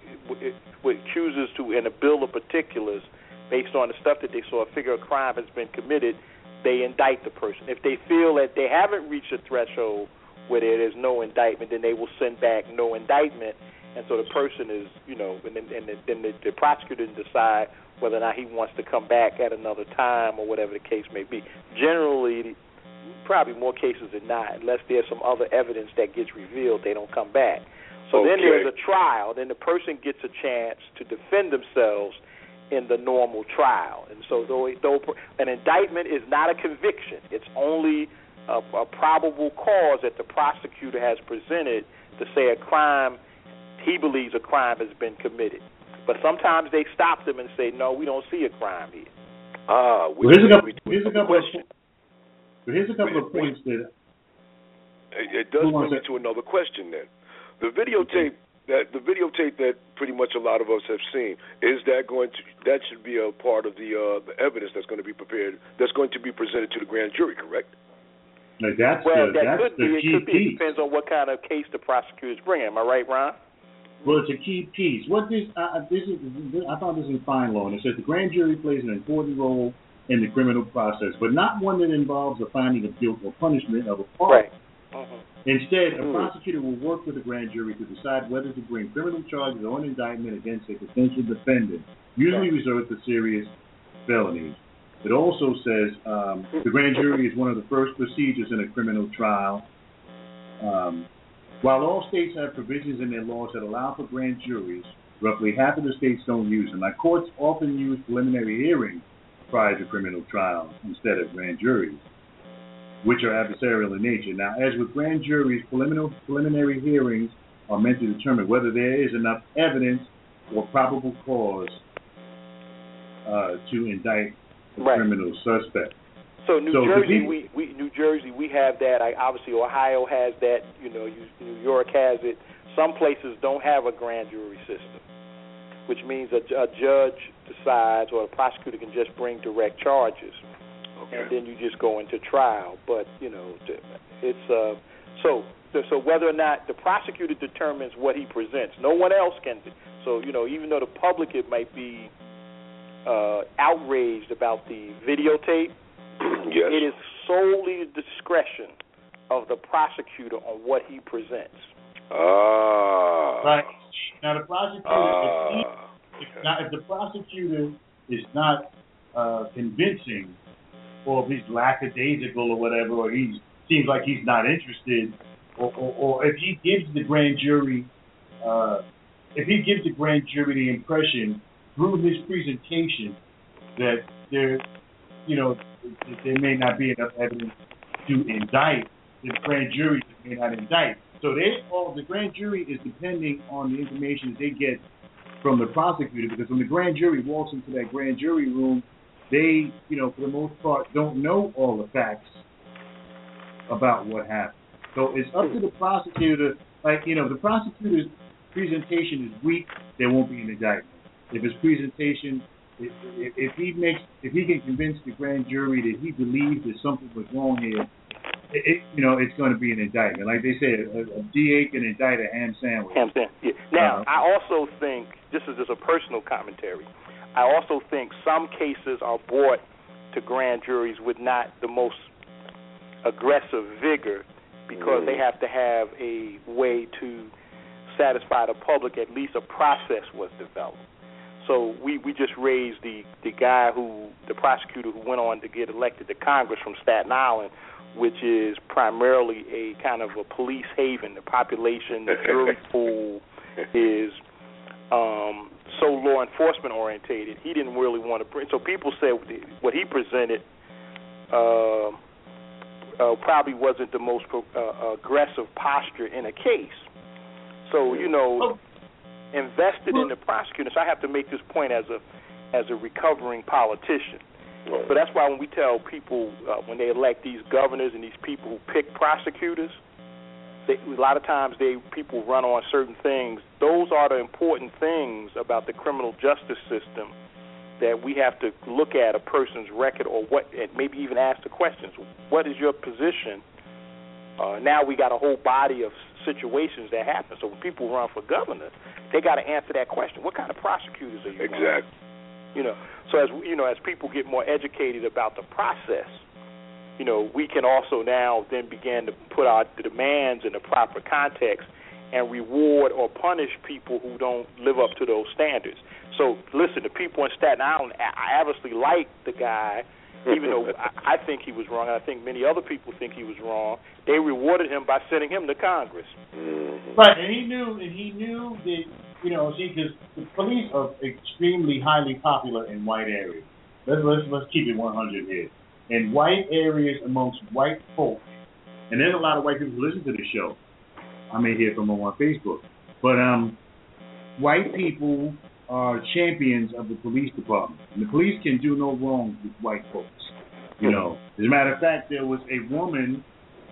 chooses to, in a bill of particulars, based on the stuff that they saw, figure a crime has been committed, they indict the person. If they feel that they haven't reached a threshold where there is no indictment, then they will send back no indictment. And so the person is, then the prosecutor decide whether or not he wants to come back at another time or whatever the case may be. Generally, probably more cases than not, unless there's some other evidence that gets revealed, they don't come back. So then there's a trial. Then the person gets a chance to defend themselves in the normal trial. And so though an indictment is not a conviction, it's only a probable cause that the prosecutor has presented to say a crime, he believes a crime has been committed. But sometimes they stop them and say, no, we don't see a crime here. Here's a couple of points that... It does bring me to another question then. The videotape that pretty much a lot of us have seen, that should be a part of the evidence that's going to be prepared, that's going to be presented to the grand jury, correct? It could be. It depends on what kind of case the prosecutors bring. Am I right, Ron? Well, it's a key piece. I found this in fine law, and it says the grand jury plays an important role in the criminal process, but not one that involves the finding of guilt or punishment of a party. Right. Uh-huh. Instead, a prosecutor will work with the grand jury to decide whether to bring criminal charges or an indictment against a potential defendant, usually reserved for serious felonies. It also says the grand jury is one of the first procedures in a criminal trial. While all states have provisions in their laws that allow for grand juries, roughly half of the states don't use them. Now, courts often use preliminary hearings prior to criminal trials instead of grand juries, which are adversarial in nature. Now, as with grand juries, preliminary hearings are meant to determine whether there is enough evidence or probable cause to indict a criminal suspect. So New Jersey, we have that. Obviously, Ohio has that. New York has it. Some places don't have a grand jury system, which means a judge decides, or a prosecutor can just bring direct charges. And then you just go into trial. But it's so whether or not the prosecutor determines what he presents, no one else can. So even though the public it might be outraged about the videotape, yes, it is solely the discretion of the prosecutor on what he presents. Right. Now the prosecutor, if the prosecutor is not convincing, or if he's lackadaisical or whatever, or he seems like he's not interested, or if he gives the grand jury, the impression through his presentation that there may not be enough evidence to indict, the grand jury may not indict. So the grand jury is depending on the information that they get from the prosecutor, because when the grand jury walks into that grand jury room, they, for the most part, don't know all the facts about what happened. So it's up to the prosecutor. The prosecutor's presentation is weak, there won't be an indictment. If his presentation, if he can convince the grand jury that he believes that something was wrong here, it's going to be an indictment. Like they say, a DA can indict a ham sandwich. Yeah. Now, I also think, this is just a personal commentary, I also think some cases are brought to grand juries with not the most aggressive vigor, because they have to have a way to satisfy the public. At least a process was developed. So we just raised the prosecutor who went on to get elected to Congress from Staten Island, which is primarily a kind of a police haven. The population, the jury pool is so law enforcement orientated. He didn't really want to bring. So people said what he presented probably wasn't the most aggressive posture in a case. So invested in the prosecutor. So I have to make this point as a recovering politician. So that's why when we tell people when they elect these governors and these people who pick prosecutors, a lot of times people run on certain things. Those are the important things about the criminal justice system that we have to look at a person's record, or and maybe even ask the questions. What is your position? Now we got a whole body of situations that happen. So when people run for governor, they got to answer that question. What kind of prosecutors are you? Exactly. So as people get more educated about the process, we can also now then begin to put out the demands in the proper context and reward or punish people who don't live up to those standards. So listen, the people in Staten Island, I obviously like the guy, even though I think he was wrong, and I think many other people think he was wrong. They rewarded him by sending him to Congress. Right, and he knew that, because the police are extremely highly popular in white areas. Let's keep it 100 here. In white areas amongst white folk, and there's a lot of white people who listen to the show. I may hear from them on Facebook, but white people are champions of the police department. And the police can do no wrong with white folks. You know, as a matter of fact, there was a woman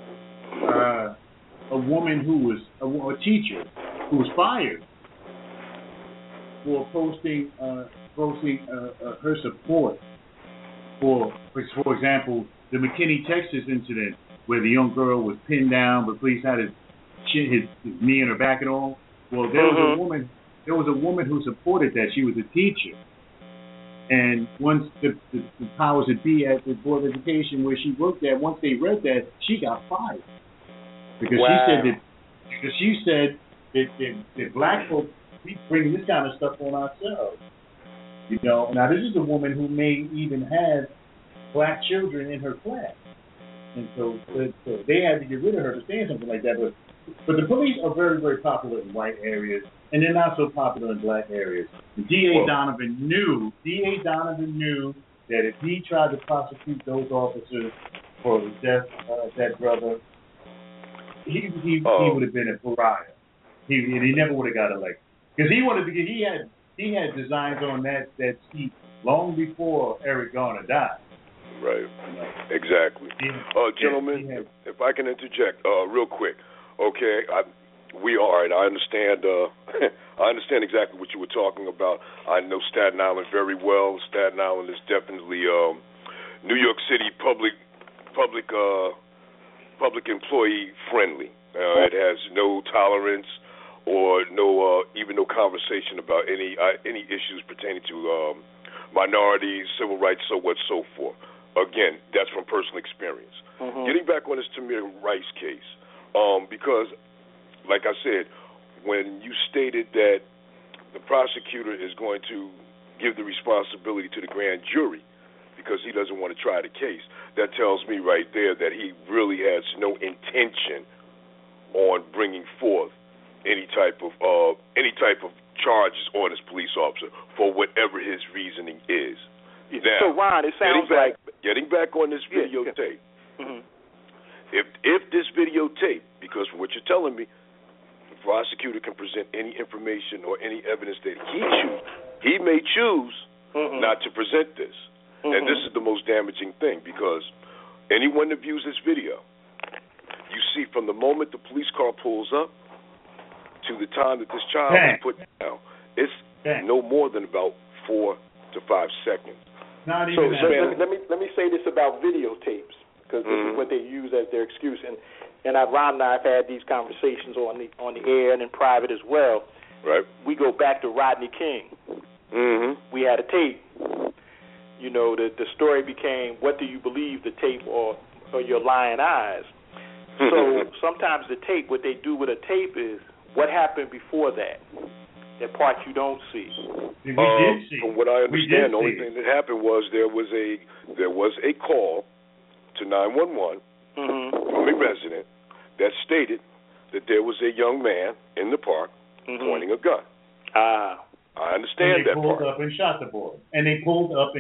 who was a teacher who was fired for posting her support for example, the McKinney, Texas incident where the young girl was pinned down, but police had his knee in her back and all. Well, there was a woman who supported that. She was a teacher. And once the powers that be at the Board of Education where she worked at, once they read that, she got fired. Because she said that black folks, we bring this kind of stuff on ourselves. You know, now this is a woman who may even have black children in her class. And so they had to get rid of her for saying something like that. But the police are very, very popular in white areas, and they're not so popular in black areas. D.A. Donovan knew that if he tried to prosecute those officers for the death of that brother, he would have been a pariah. He never would have got elected because he had designs on that seat long before Eric Garner died. Right. Exactly. Gentlemen, if I can interject real quick. Okay, I understand. I understand exactly what you were talking about. I know Staten Island very well. Staten Island is definitely New York City public employee friendly. It has no tolerance or even no conversation about any issues pertaining to minorities, civil rights, so what, so forth. Again, that's from personal experience. Getting back on this Tamir Rice case. Because, like I said, when you stated that the prosecutor is going to give the responsibility to the grand jury because he doesn't want to try the case, that tells me right there that he really has no intention on bringing forth any type of charges on his police officer for whatever his reasoning is. So, Now, Ron, it sounds getting back on this videotape. If this videotape, because from what you're telling me, the prosecutor can present any information or any evidence that he may choose not to present this. And this is the most damaging thing because anyone that views this video, you see from the moment the police car pulls up to the time that this child is put down, it's no more than about 4 to 5 seconds. Let me say this about videotapes. Because this is what they use as their excuse, and Ron and I have had these conversations on the air and in private as well. Right. We go back to Rodney King. We had a tape. You know, the story became, what do you believe, the tape or your lying eyes? So sometimes the tape, what they do with a tape is what happened before that part you don't see. We did see. From what I understand, the only thing that happened was there was a call to 911 from a resident that stated that there was a young man in the park pointing a gun. I understand that part. They pulled up and shot the boy. They pulled up.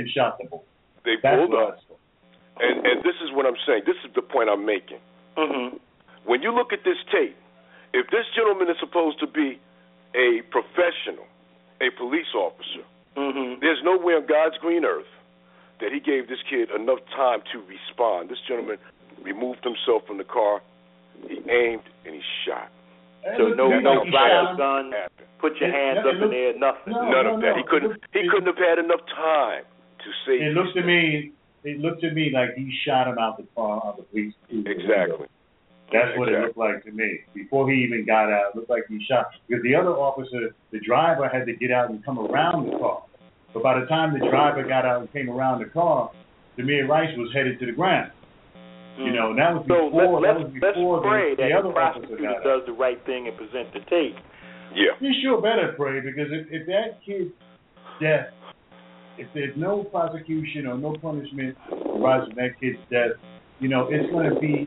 And this is what I'm saying. This is the point I'm making. When you look at this tape, if this gentleman is supposed to be a professional, a police officer, there's nowhere on God's green earth that he gave this kid enough time to respond. This gentleman removed himself from the car, he aimed, and he shot. So no fire gun, put your hands up in the air, nothing. None of that. He couldn't have had enough time to say. It looked to me like he shot him out the car of the police. Exactly. That's what it looked like to me. Before he even got out, it looked like he shot. Because the other officer, the driver, had to get out and come around the car. But by the time the driver got out and came around the car, Tamir Rice was headed to the ground. You know, and that was before. Let's pray that the prosecutor does the right thing and present the tape. Yeah. You sure better pray, because if that kid's death, if there's no prosecution or no punishment arising from that kid's death, you know, it's going to be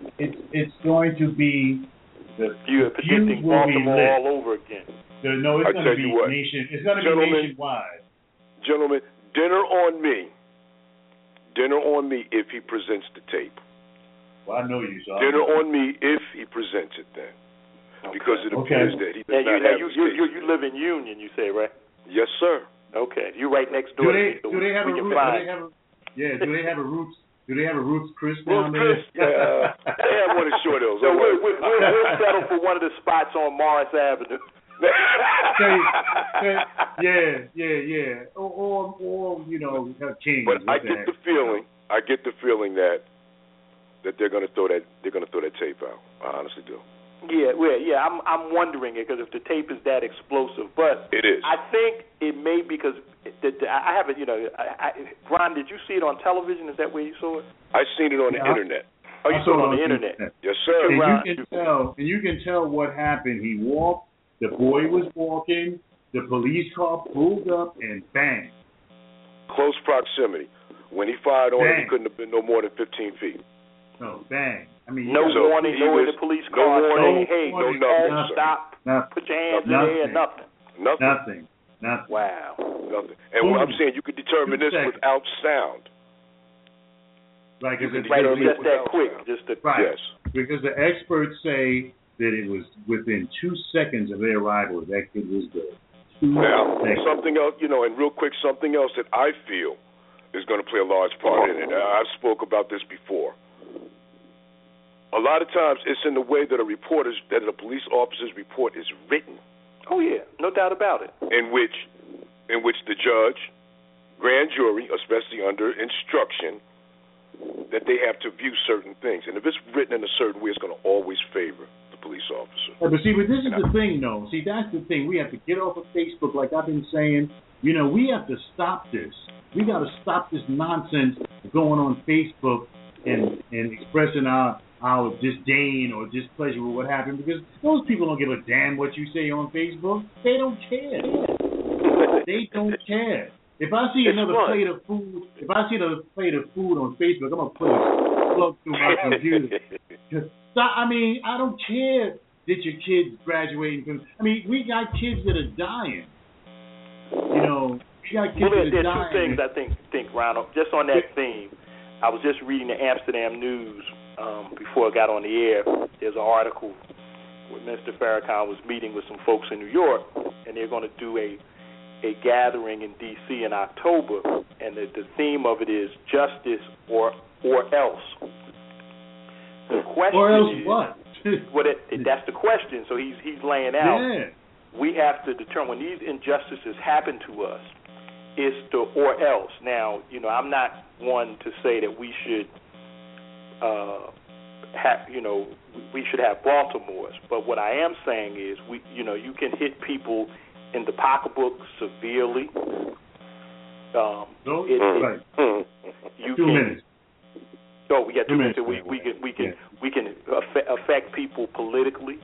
you're predicting Baltimore all over again. It's going to be nationwide. Gentlemen, dinner on me. Dinner on me if he presents the tape. Well, I know you, so dinner on me if he presents it then. Because it appears that he does not have you live in Union, you say, right? Yes, sir. Okay, you right next door. Do they have a Roots? Do they have a Roots Chris down there? They have one in Short Hills. So we'll settle for one of the spots on Morris Avenue. Yeah. Or King. But I get the feeling that they're going to throw that tape out. I honestly do. Yeah. I'm wondering it because if the tape is that explosive, but it is. I think it may because I haven't. Ron, did you see it on television? Is that where you saw it? I seen it on the internet. Oh, you saw it on the internet? Yes, sir. And you can tell what happened. He walked. The boy was walking. The police car pulled up and bang. Close proximity. When he fired on him, he couldn't have been no more than 15 feet. No, bang. I mean, no warning, no in the police car saying, hey, no, stop, put your hands in the air, nothing. Wow. Nothing. And what I'm saying, you could determine this without sound. Right, because it's just that quick. Yes. Because the experts say that it was within 2 seconds of their arrival that kid was dead. Now, something else, and real quick, something else that I feel is going to play a large part in it. I've spoke about this before. A lot of times it's in the way that a police officer's report is written. Oh, yeah, no doubt about it. In which the judge, grand jury, especially under instruction, that they have to view certain things. And if it's written in a certain way, it's going to always favor the police officer. But see, this is the thing, though. See, that's the thing. We have to get off of Facebook, like I've been saying. We have to stop this. We got to stop this nonsense going on Facebook and expressing our disdain or displeasure with what happened, because those people don't give a damn what you say on Facebook. They don't care. They don't care. If I see another plate of food on Facebook, I'm gonna put a plug through my computer. I don't care that your kid's graduating from. We got kids that are dying. We got kids that are dying. There are two things I think, Ronald. Just on that theme, I was just reading the Amsterdam News before I got on the air. There's an article where Mr. Farrakhan was meeting with some folks in New York, and they're going to do a gathering in D.C. in October, and the theme of it is justice or else. The question or else is, what? That's the question. So he's laying out. Yeah. We have to determine when these injustices happen to us, it's the or else. Now, I'm not one to say that we should we should have Baltimore's, but what I am saying is you can hit people in the pocketbook severely. Right. 2 minutes. Oh, we got 2 minutes. We can affect people politically.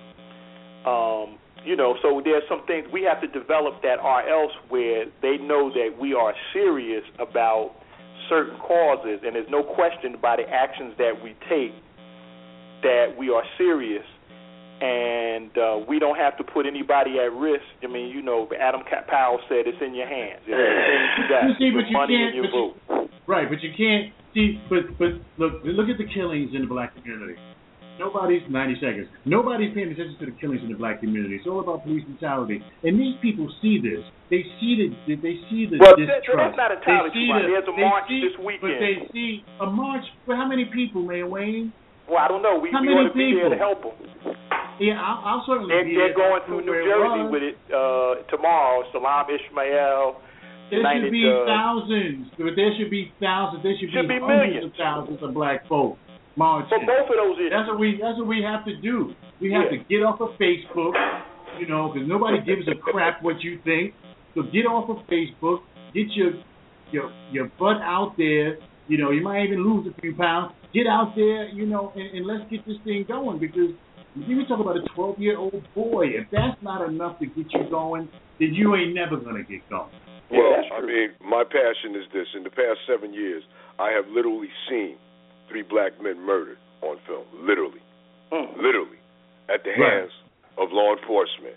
So there's some things we have to develop that are else where they know that we are serious about certain causes, and there's no question by the actions that we take that we are serious. And we don't have to put anybody at risk. Adam Powell said it's in your hands. It's money in your vote. Right, but you can't see. But look at the killings in the black community. Nobody's 90 seconds. Nobody's paying attention to the killings in the black community. It's all about police brutality, and these people see this. They see the distrust. That's not entirely true. There's a march this weekend. But they see a march for how many people, Mayor Wayne? Well, I don't know. We ought to be there to help them. Yeah, I'll certainly be there. They're going through New Jersey with it tomorrow. Salam Ismail. There should be thousands. There should be thousands. There should be hundreds of thousands of black folks marching. For both of those issues. That's what we have to do. We have to get off of Facebook, because nobody gives a crap what you think. So get off of Facebook. Get your butt out there. You might even lose a few pounds. Get out there, and let's get this thing going, because we talk about a 12-year-old boy. If that's not enough to get you going, then you ain't never going to get going. Well, my passion is this. In the past 7 years, I have literally seen 3 black men murdered on film. Literally. Literally. At the hands of law enforcement.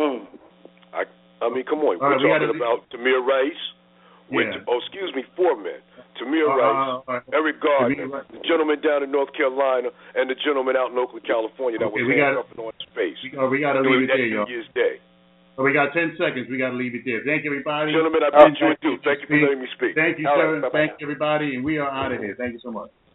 Come on. We're talking about Tamir Rice. 4 men. Tamir Rice, Eric Gardner, the gentleman down in North Carolina, and the gentleman out in Oakland, California that was handcuffing on his face. We got to leave it there, y'all. New Year's Day. So we got 10 seconds. We got to leave it there. Thank you, everybody. Gentlemen, I bid you adieu. Thank you for letting me speak. Thank you, All sir. right, thank you, everybody. And we are out of here. Thank you so much.